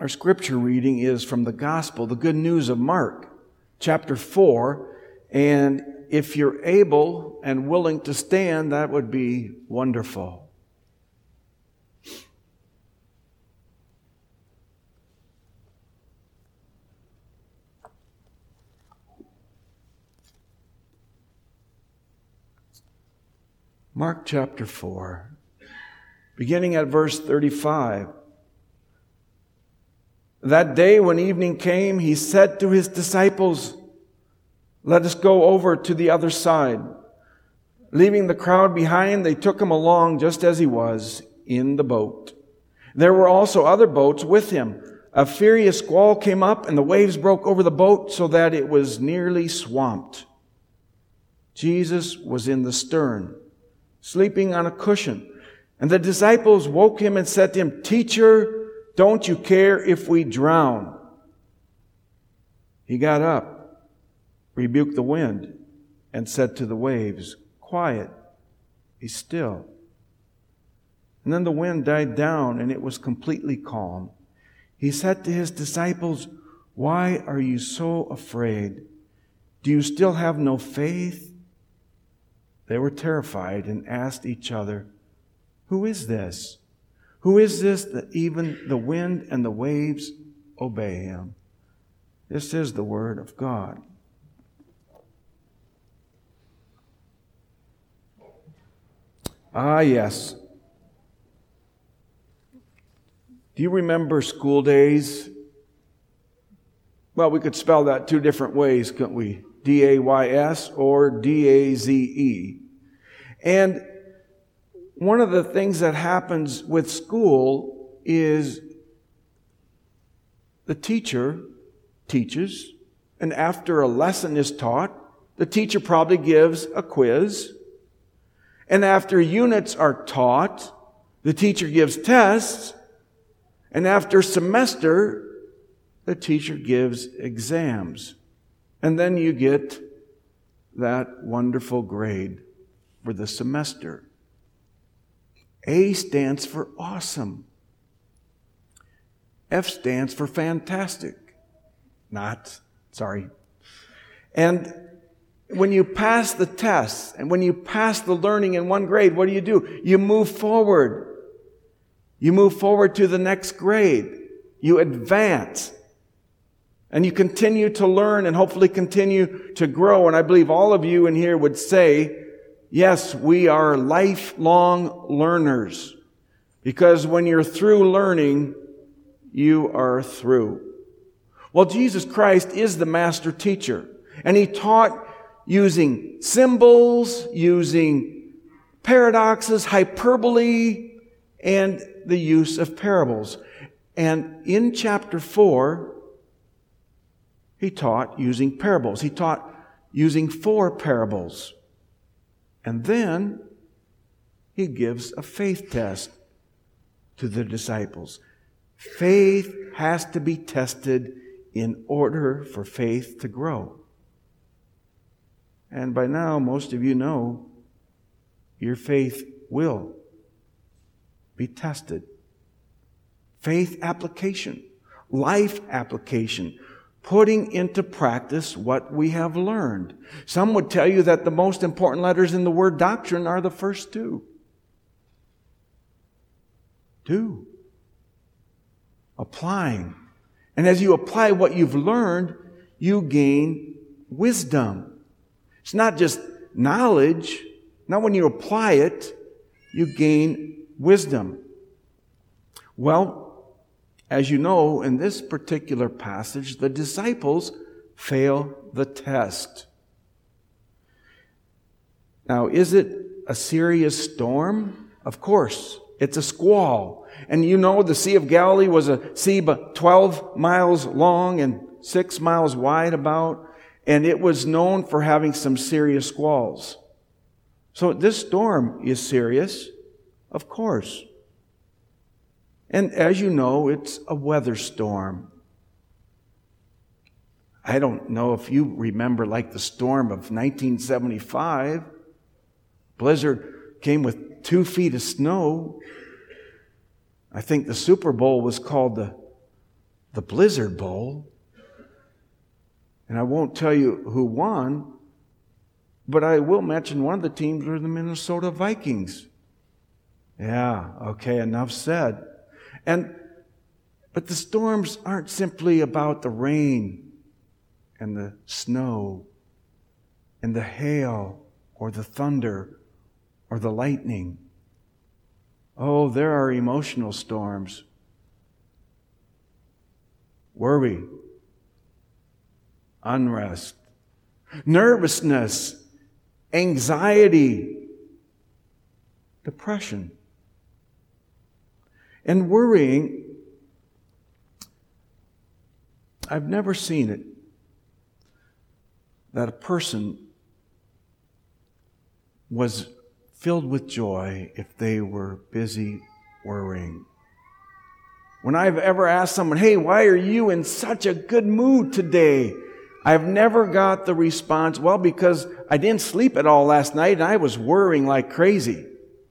Our scripture reading is from the Gospel, the Good News of Mark, chapter 4. And if you're able and willing to stand, that would be wonderful. Mark chapter 4, beginning at verse 35. That day when evening came, he said to his disciples, "Let us go over to the other side." Leaving the crowd behind, they took him along just as he was, in the boat. There were also other boats with him. A furious squall came up, and the waves broke over the boat so that it was nearly swamped. Jesus was in the stern, sleeping on a cushion. And the disciples woke him and said to him, "Teacher, don't you care if we drown?" He got up, rebuked the wind, and said to the waves, "Quiet, be still." And then the wind died down, and it was completely calm. He said to his disciples, "Why are you so afraid? Do you still have no faith?" They were terrified and asked each other, "Who is this? Who is this that even the wind and the waves obey him?" This is the word of God. Ah, yes. Do you remember school days? Well, we could spell that two different ways, couldn't we? D-A-Y-S or D-A-Z-E. And one of the things that happens with school is the teacher teaches, and after a lesson is taught, the teacher probably gives a quiz. And after units are taught, the teacher gives tests. And after a semester, the teacher gives exams. And then you get that wonderful grade for the semester. A stands for awesome. F stands for fantastic. And when you pass the tests and when you pass the learning in one grade, what do? You move forward. You move forward to the next grade. You advance. And you continue to learn and hopefully continue to grow. And I believe all of you in here would say, yes, we are lifelong learners. Because when you're through learning, you are through. Well, Jesus Christ is the master teacher. And he taught using symbols, using paradoxes, hyperbole, and the use of parables. And in chapter 4, he taught using parables. He taught using 4 parables. And then he gives a faith test to the disciples. Faith has to be tested in order for faith to grow. And by now, most of you know your faith will be tested. Faith application, life application, putting into practice what we have learned. Some would tell you that the most important letters in the word doctrine are the first 2. 2. Applying. And as you apply what you've learned, you gain wisdom. It's not just knowledge. Not when you apply it, you gain wisdom. Well, as you know, in this particular passage, the disciples fail the test. Now, is it a serious storm? Of course, it's a squall. And you know the Sea of Galilee was a sea about 12 miles long and 6 miles wide about, and it was known for having some serious squalls. So this storm is serious, of course. And as you know, it's a weather storm. I don't know if you remember like the storm of 1975. Blizzard came with 2 feet of snow. I think the Super Bowl was called the the Blizzard Bowl. And I won't tell you who won, but I will mention one of the teams were the Minnesota Vikings. Yeah, okay, enough said. But the storms aren't simply about the rain and the snow and the hail or the thunder or the lightning. Oh, there are emotional storms. Worry, unrest, nervousness, anxiety, depression. And worrying, I've never seen it, that a person was filled with joy if they were busy worrying. When I've ever asked someone, hey, why are you in such a good mood today? I've never got the response, well, because I didn't sleep at all last night and I was worrying like crazy.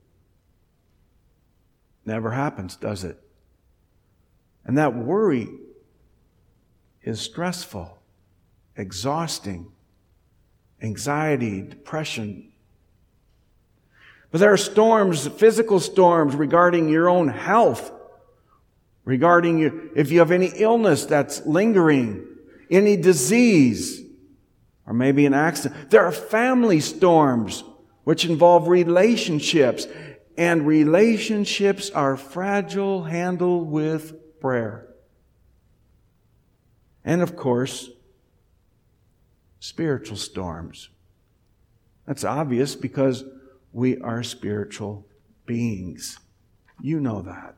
Never happens, does it? And that worry is stressful, exhausting, anxiety, depression. But there are storms, physical storms regarding your own health, regarding if you have any illness that's lingering, any disease, or maybe an accident. There are family storms which involve relationships, and relationships are fragile, handled with prayer. And of course, spiritual storms. That's obvious because we are spiritual beings. You know that.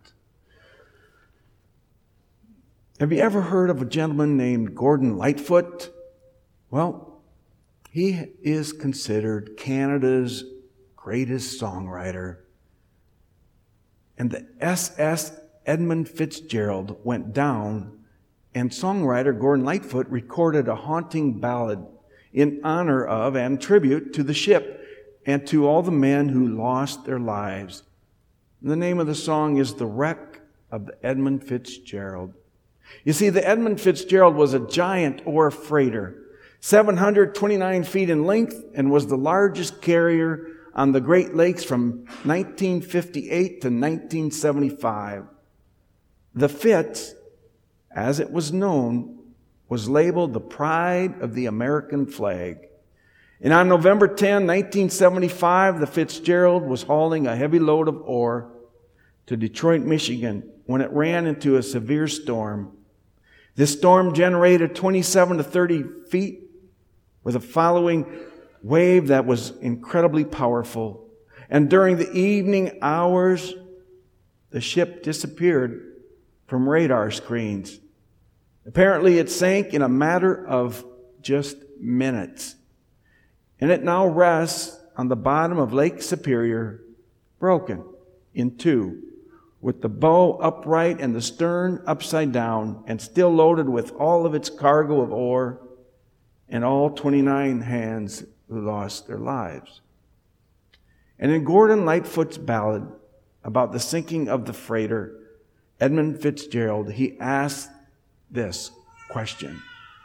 Have you ever heard of a gentleman named Gordon Lightfoot? Well, he is considered Canada's greatest songwriter. And the SS Edmund Fitzgerald went down, and songwriter Gordon Lightfoot recorded a haunting ballad in honor of and tribute to the ship and to all the men who lost their lives. The name of the song is The Wreck of the Edmund Fitzgerald. You see, the Edmund Fitzgerald was a giant ore freighter, 729 feet in length, and was the largest carrier on the Great Lakes from 1958 to 1975. The Fitz, as it was known, was labeled the pride of the American flag. And on November 10, 1975, the Fitzgerald was hauling a heavy load of ore to Detroit, Michigan, when it ran into a severe storm. This storm generated 27 to 30 feet with a following wave that was incredibly powerful. And during the evening hours, the ship disappeared from radar screens. Apparently, it sank in a matter of just minutes. And it now rests on the bottom of Lake Superior, broken in two, with the bow upright and the stern upside down, and still loaded with all of its cargo of ore and all 29 hands who lost their lives. And in Gordon Lightfoot's ballad about the sinking of the freighter, Edmund Fitzgerald, he asked this question: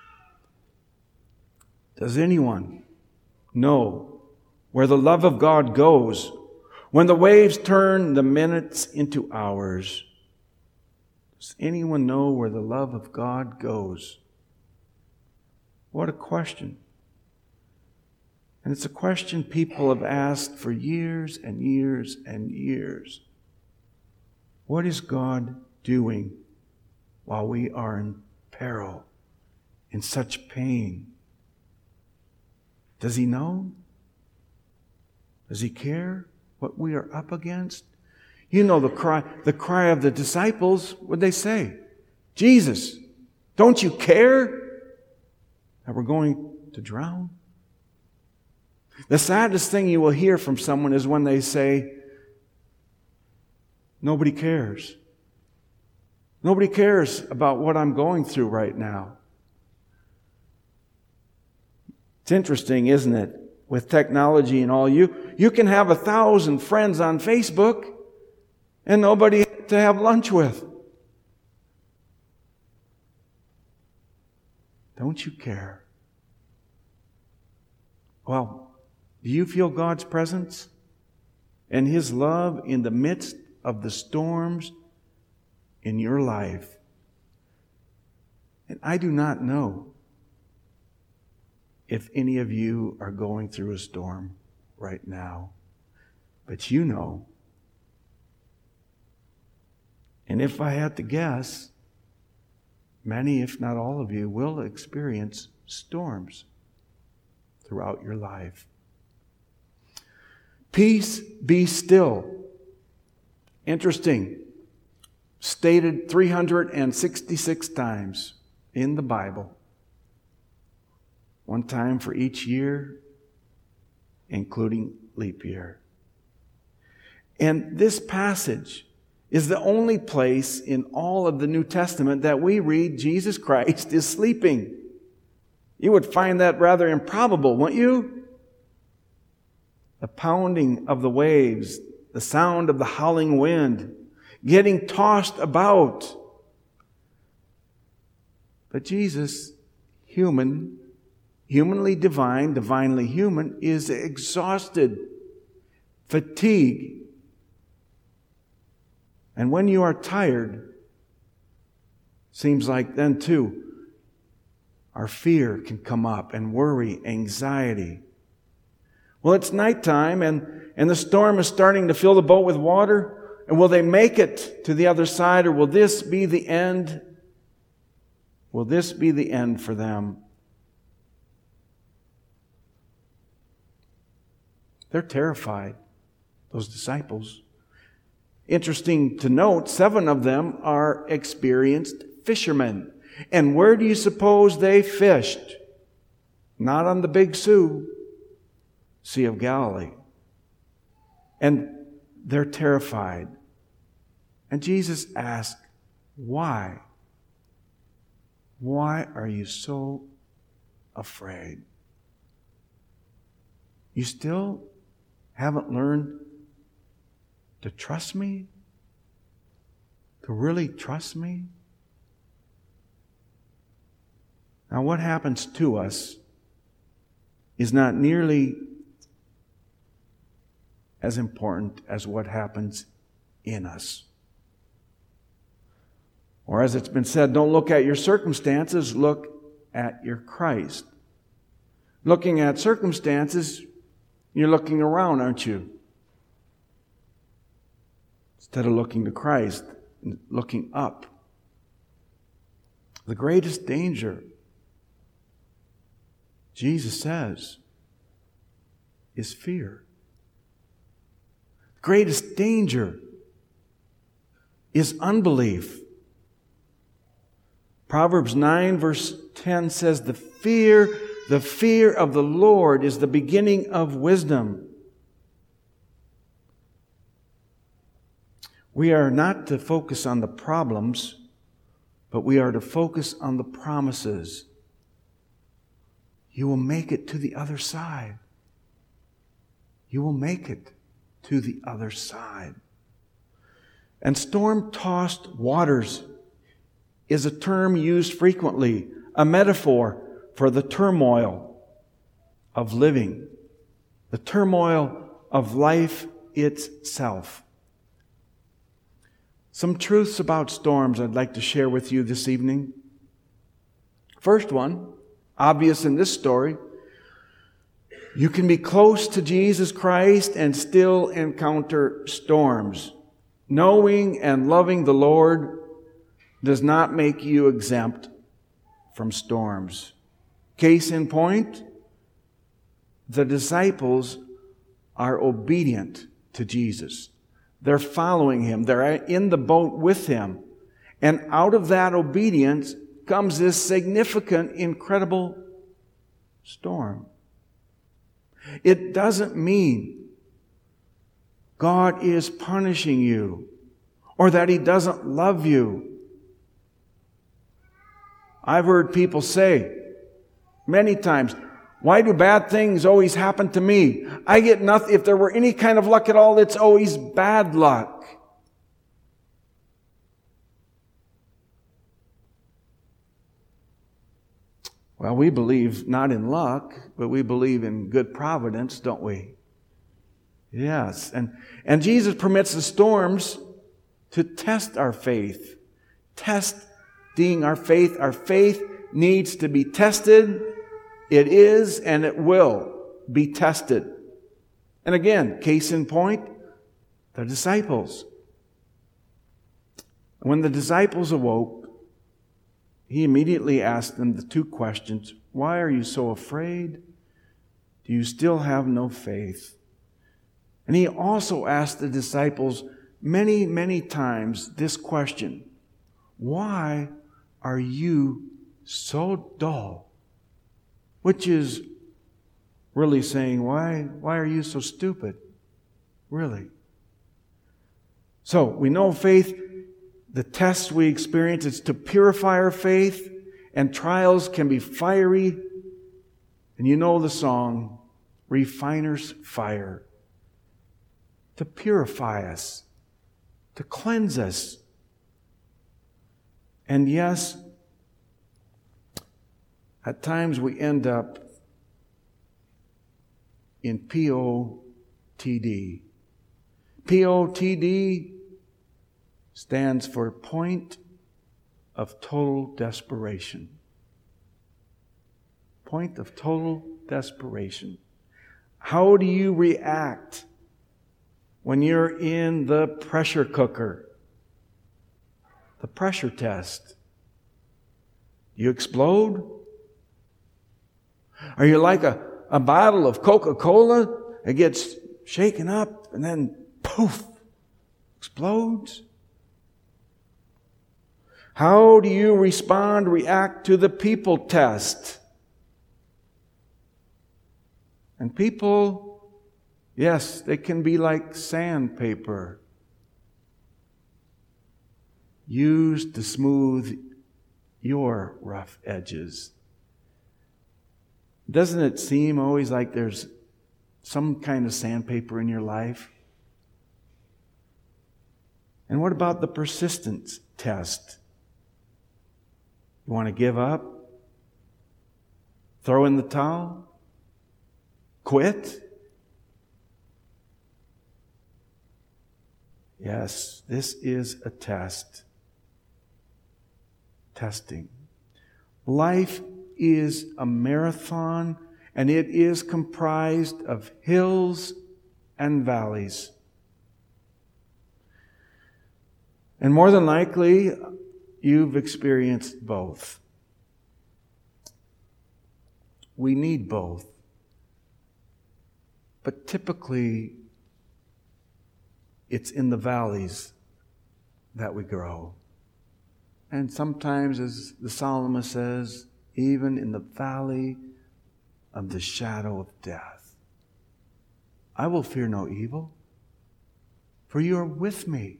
does anyone know where the love of God goes when the waves turn the minutes into hours? Does anyone know where the love of God goes? What a question. And it's a question people have asked for years and years and years. What is God doing while we are in peril, in such pain? Does He know? Does He care what we are up against? You know the cry of the disciples. What'd they say? Jesus, don't you care that we're going to drown? The saddest thing you will hear from someone is when they say, nobody cares. Nobody cares about what I'm going through right now. It's interesting, isn't it? With technology and all, you can have 1,000 friends on Facebook and nobody to have lunch with. Don't you care? Well, do you feel God's presence and His love in the midst of the storms in your life? And I do not know if any of you are going through a storm right now, but you know. And if I had to guess, many, if not all of you, will experience storms throughout your life. Peace, be still. Interesting. Stated 366 times in the Bible. One time for each year, including leap year. And this passage is the only place in all of the New Testament that we read Jesus Christ is sleeping. You would find that rather improbable, wouldn't you? The pounding of the waves, the sound of the howling wind, getting tossed about. But Jesus, humanly divine, divinely human, is exhausted, fatigued. And when you are tired, seems like then too, our fear can come up and worry, anxiety. Well, it's nighttime and the storm is starting to fill the boat with water. And will they make it to the other side, or will this be the end? Will this be the end for them? They're terrified, those disciples. Interesting to note, 7 of them are experienced fishermen. And where do you suppose they fished? Not on the Big Sea of Galilee. And they're terrified. And Jesus asked, why? Why are you so afraid? You still haven't learned to trust me? To really trust me? Now, what happens to us is not nearly as important as what happens in us. Or as it's been said, don't look at your circumstances, look at your Christ. Looking at circumstances, you're looking around, aren't you? Instead of looking to Christ, looking up. The greatest danger, Jesus says, is fear. The greatest danger is unbelief. Proverbs 9 verse 10 says, the fear of the Lord is the beginning of wisdom. We are not to focus on the problems, but we are to focus on the promises. You will make it to the other side. You will make it to the other side. And storm-tossed waters is a term used frequently, a metaphor for the turmoil of living, the turmoil of life itself. Some truths about storms I'd like to share with you this evening. First one, obvious in this story, you can be close to Jesus Christ and still encounter storms. Knowing and loving the Lord does not make you exempt from storms. Case in point, the disciples are obedient to Jesus. They're following Him. They're in the boat with Him. And out of that obedience comes this significant, incredible storm. It doesn't mean God is punishing you or that He doesn't love you. I've heard people say many times, why do bad things always happen to me? I get nothing. If there were any kind of luck at all, it's always bad luck. Well, we believe not in luck, but we believe in good providence, don't we? Yes. And Jesus permits the storms to test our faith. Testing our faith. Our faith needs to be tested. It is and it will be tested. And again, case in point, the disciples. When the disciples awoke, he immediately asked them the two questions. Why are you so afraid? Do you still have no faith? And he also asked the disciples many, many times this question. Why are you so dull? Which is really saying, why are you so stupid? Really? So we know faith, the tests we experience, it's to purify our faith, and trials can be fiery. And you know the song, Refiner's Fire. To purify us, to cleanse us. And yes, at times we end up in POTD. POTD stands for point of total desperation. Point of total desperation. How do you react when you're in the pressure cooker? The pressure test. You explode? Are you like a bottle of Coca-Cola? It gets shaken up and then poof, explodes? How do you react to the people test? And people, yes, they can be like sandpaper, used to smooth your rough edges. Doesn't it seem always like there's some kind of sandpaper in your life? And what about the persistence test? You want to give up? Throw in the towel? Quit? Yes, this is a test. Testing. Life is a marathon, and it is comprised of hills and valleys. And more than likely, you've experienced both. We need both. But typically, it's in the valleys that we grow. And sometimes, as the psalmist says, even in the valley of the shadow of death, I will fear no evil, for you are with me.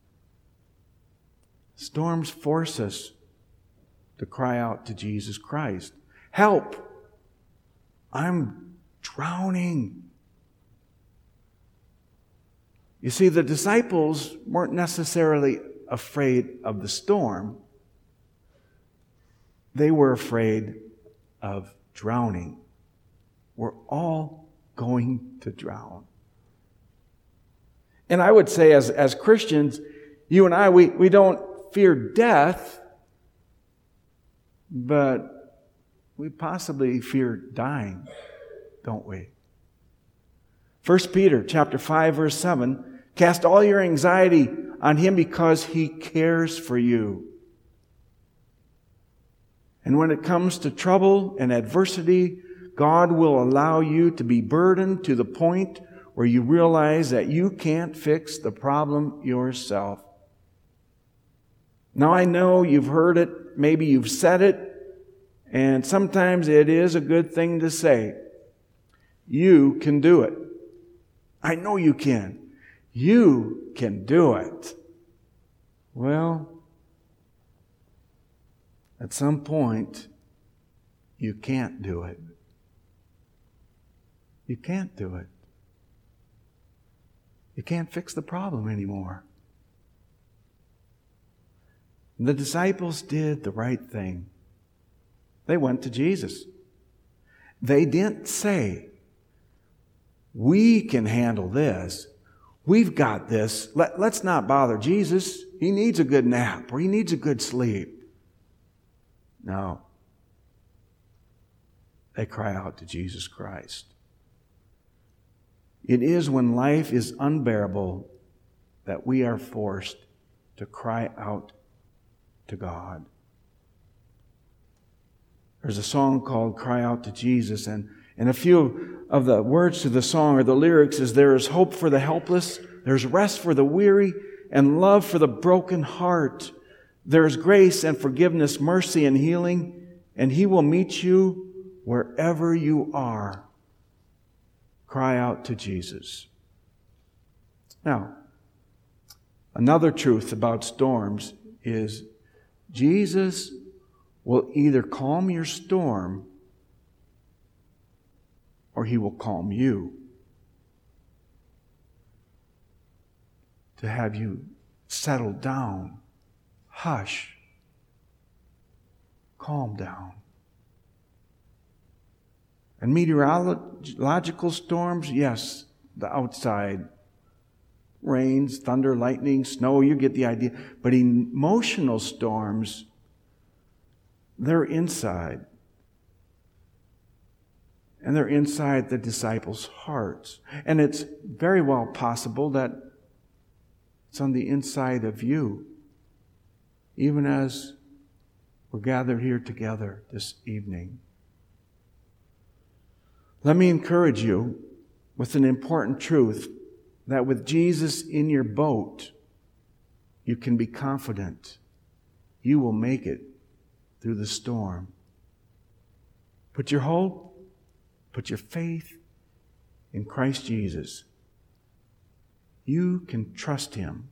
Storms force us to cry out to Jesus Christ. Help! I'm drowning. You see, the disciples weren't necessarily afraid of the storm. They were afraid of drowning. We're all going to drown. And I would say as Christians, you and I, we don't fear death, but we possibly fear dying, don't we? 1 Peter chapter 5, verse 7, cast all your anxiety on Him because He cares for you. And when it comes to trouble and adversity, God will allow you to be burdened to the point where you realize that you can't fix the problem yourself. Now I know you've heard it, maybe you've said it, and sometimes it is a good thing to say. You can do it. I know you can. You can do it. Well, at some point, you can't do it. You can't do it. You can't fix the problem anymore. The disciples did the right thing. They went to Jesus. They didn't say, we can handle this. We've got this. Let's not bother Jesus. He needs a good nap or he needs a good sleep. No. They cry out to Jesus Christ. It is when life is unbearable that we are forced to cry out to God. There's a song called Cry Out to Jesus, and a few of the words to the song or the lyrics is, there is hope for the helpless, there's rest for the weary, and love for the broken heart. There's grace and forgiveness, mercy and healing, and He will meet you wherever you are. Cry out to Jesus. Now, another truth about storms is Jesus will either calm your storm or He will calm you to have you settle down, hush, calm down. And meteorological storms, yes, the outside rains, thunder, lightning, snow, you get the idea. But emotional storms, they're inside. And they're inside the disciples' hearts. And it's very well possible that it's on the inside of you, even as we're gathered here together this evening. Let me encourage you with an important truth, that with Jesus in your boat, you can be confident you will make it through the storm. Put your hope, put your faith in Christ Jesus. You can trust Him.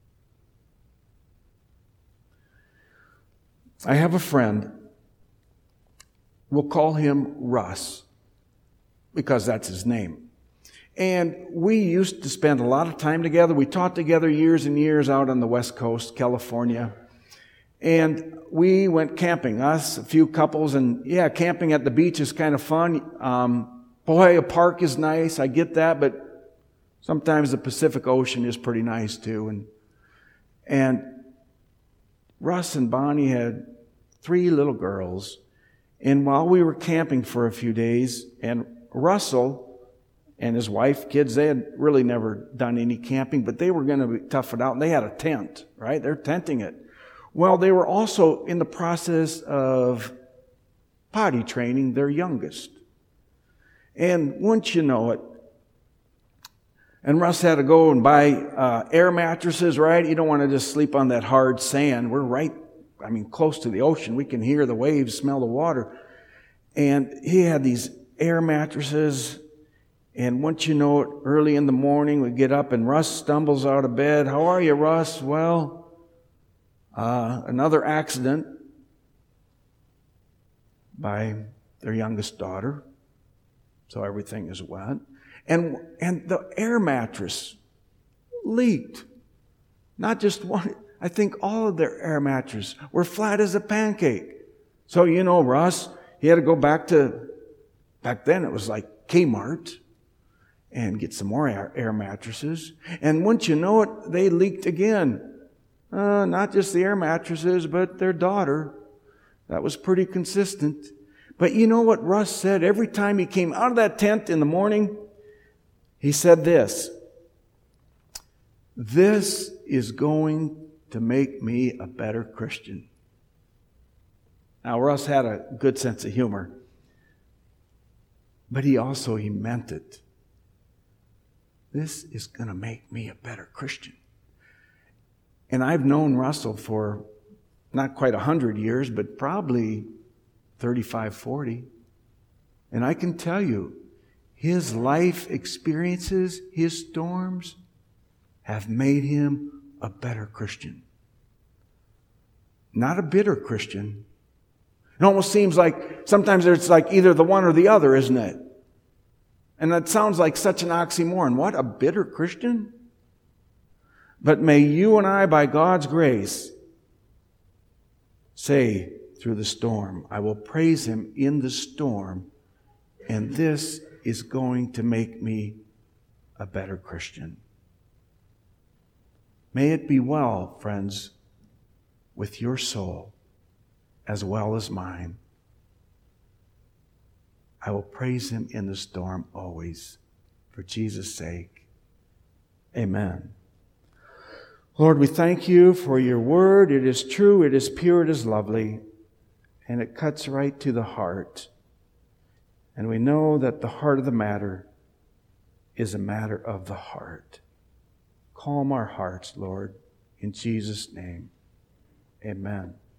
I have a friend. We'll call him Russ, because that's his name. And we used to spend a lot of time together. We taught together years and years out on the West Coast, California. And we went camping, us, a few couples, and yeah, camping at the beach is kind of fun. Boy, a park is nice, I get that, but sometimes the Pacific Ocean is pretty nice too. And Russ and Bonnie had 3 little girls. And while we were camping for a few days, and Russell and his wife, kids, they had really never done any camping, but they were going to tough it out. And they had a tent, right? They're tenting it. Well, they were also in the process of potty training their youngest. And once you know it, and Russ had to go and buy air mattresses, right? You don't want to just sleep on that hard sand. We're close to the ocean. We can hear the waves, smell the water. And he had these air mattresses. And once you know it, early in the morning, we get up and Russ stumbles out of bed. How are you, Russ? Well, another accident by their youngest daughter. So everything is wet. And the air mattress leaked. Not just one. I think all of their air mattresses were flat as a pancake. So, Russ, he had to go back then it was like Kmart, and get some more air mattresses. And once you know it, they leaked again. Not just the air mattresses, but their daughter. That was pretty consistent. But you know what Russ said? Every time he came out of that tent in the morning, he said this: "This is going to make me a better Christian." Now, Russ had a good sense of humor, but he meant it. This is going to make me a better Christian. And I've known Russell for not quite 100 years, but probably 35, 40. And I can tell you, his life experiences, his storms, have made him a better Christian. Not a bitter Christian. It almost seems like sometimes it's like either the one or the other, isn't it? And that sounds like such an oxymoron. What, a bitter Christian? But may you and I, by God's grace, say through the storm. I will praise Him in the storm, and this is going to make me a better Christian. May it be well, friends, with your soul as well as mine. I will praise Him in the storm always, for Jesus' sake. Amen. Lord, we thank You for Your word. It is true, it is pure, it is lovely, and it cuts right to the heart. And we know that the heart of the matter is a matter of the heart. Calm our hearts, Lord, in Jesus' name. Amen.